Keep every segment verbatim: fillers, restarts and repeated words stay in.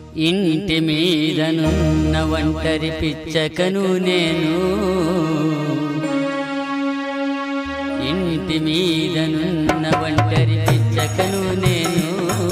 ఇంటి మీదనున్న ఒంటరి పిచ్చకను నేను, ఇంటి మీదనున్న ఒంటరి పిచ్చకను నేను,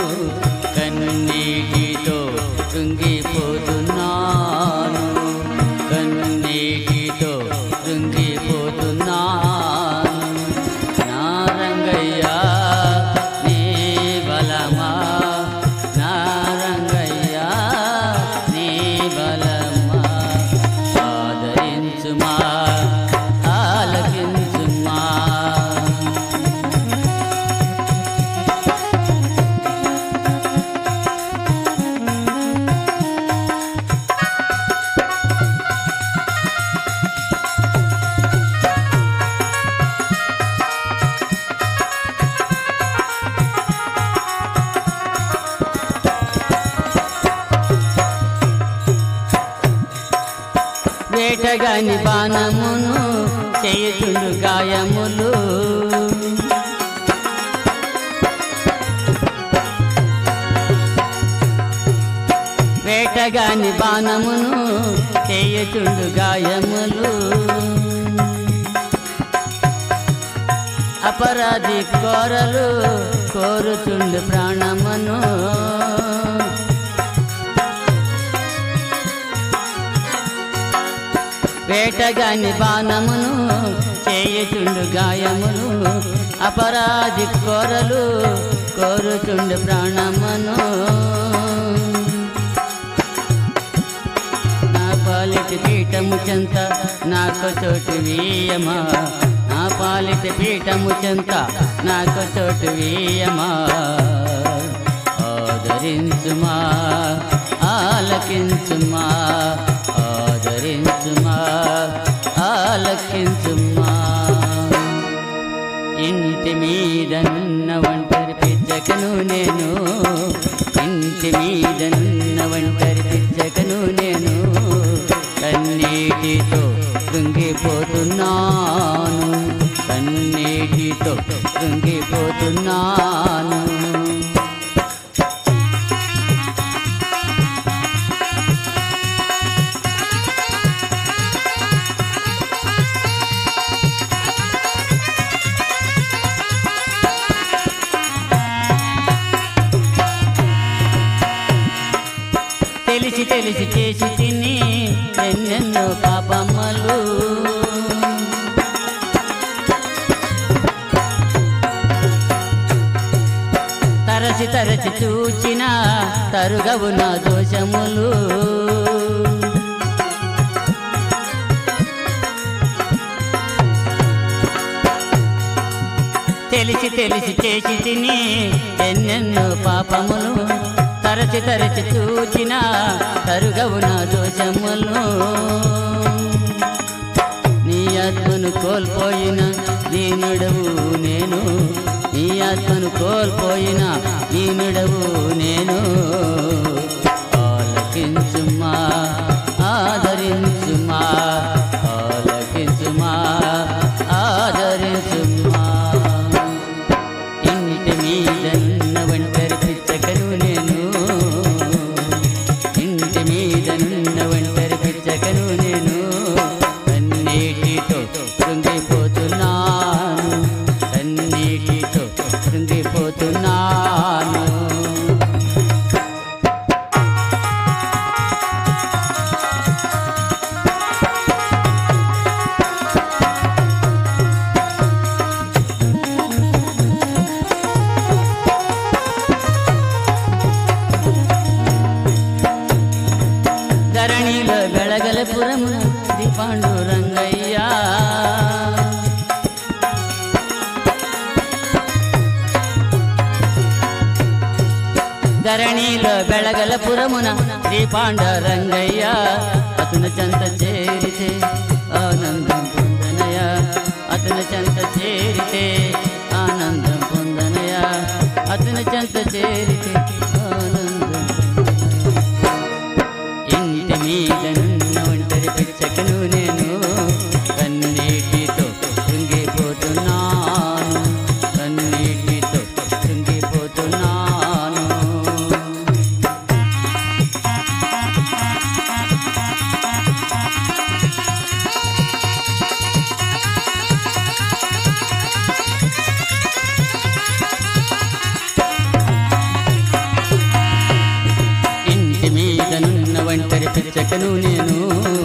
కన్నీటితో కృంగిపోతున్నాను, కన్నీటితో కృంగిపోతున్నాను. నా రంగయ్యా నీ బలమా, నా రంగయ్యా నీ బలమా, ఆదరించుమా ఆలకించుమా. వేటగాని బాణమును చేయుచుండు గాయములు, వేటగాని బాణమును చేయుచుండు గాయములు, అపరాధి కోరలు కోరుచుండు ప్రాణమును, వేటగాని బాణమును చేయుచుండు గాయములు, అపరాధి కోరలు కోరుచుండు ప్రాణమును. నా పాలిటి పీఠము చెంత నాకు చోటు వీయమా, నా పాలిటి పీఠము చెంత నాకు చోటు వీయమా, ఆదరించుమా ఆలకించుమా, ఆదరించుమా ఆలకించుమా. ఇంటి మీదనున్న ఒంటరి పిచ్చకను నేను, ఇంటి మీదనున్న ఒంటరి పిచ్చకను నేను, కన్నీటితో కృంగిపోతున్నాను, కన్నీటితో కృంగిపోతున్నాను. తెలిసి తెలిసి చేసి తిని ఎన్నెన్నో పాపమ్మలు, తరచి తరచి చూచిన తరుగవు నా దోషములు, తెలిసి తెలిసి చేసి తిని ఎన్నెన్నో పాపములు, తరచి తరచి చూచిన తరుగవు నా దోషములు. నీ ఆత్మను కోల్పోయిన దీనుడవు నేను, నీ ఆత్మను కోల్పోయిన దీనుడవు నేను, ఆలకించుమా ఆదరించుమా, ఆలకించుమా ఆదరించుమా. ఇంటి మీదన్న ఒంటరి పిచ్చకను నేను, ఇంటి మీదనున్న ఒంటరి పిచ్చకను నేను, కన్నీటితో కృంగిపోతున్నాను, కన్నీటితో కృంగిపోతున్నాను. ధరణిలో బెళగలపురమున శ్రీ పాండురంగయ్యా, ధరణిలో బెళగలపురమున శ్రీ పాండురంగయ్యా, అతను చెంత చేరితే ఆనందం పొందనయ, అతను చెంత చేరితే ఆనందం పొందనయ, అతను చెంత చేరితే ఆనందం. ఇంటి మీదనున్న ఒంటరి పిచ్చకను నేను, కన్నీటితో కృంగిపోతున్నాను, కన్నీటితో కృంగిపోతున్నాను. చెక్కను నేను